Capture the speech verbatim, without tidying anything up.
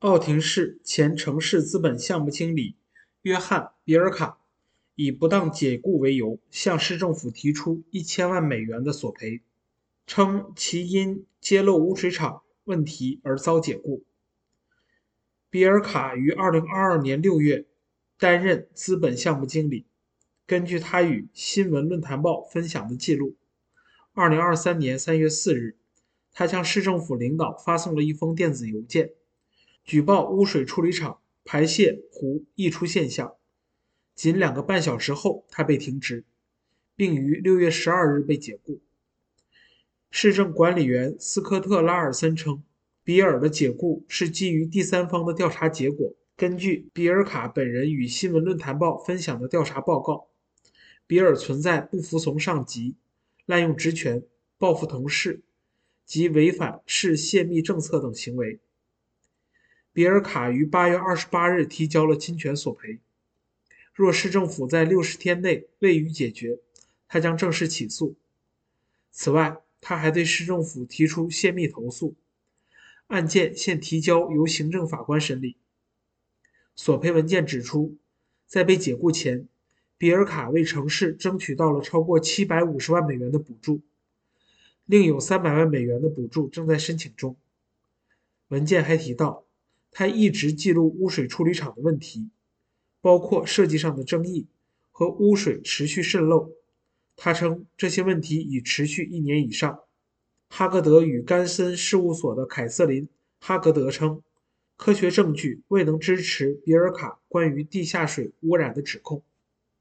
奥廷市前城市资本项目经理约翰·比尔卡以不当解雇为由，向市政府提出一千万美元的索赔，称其因揭露污水厂问题而遭解雇。比尔卡于二零二二年六月担任资本项目经理。根据他与新闻论坛报分享的记录，二零二三年三月四日，他向市政府领导发送了一封电子邮件，举报污水处理厂排泄湖溢出现象。仅两个半小时后，他被停职，并于六月十二日被解雇。市政管理员斯科特·拉尔森称，比尔的解雇是基于第三方的调查结果。根据比尔卡本人与新闻论坛报分享的调查报告，比尔存在不服从上级、滥用职权、报复同事及违反市泄密政策等行为。比尔卡于八月二十八日提交了侵权索赔，若市政府在六十天内未予解决，他将正式起诉。此外，他还对市政府提出泄密投诉，案件现提交由行政法官审理。索赔文件指出，在被解雇前，比尔卡为城市争取到了超过七百五十万美元的补助，另有三百万美元的补助正在申请中。文件还提到，他一直记录污水处理厂的问题，包括设计上的争议和污水持续渗漏。他称这些问题已持续一年以上。哈格德与甘森事务所的凯瑟琳·哈格德称，科学证据未能支持比尔卡关于地下水污染的指控。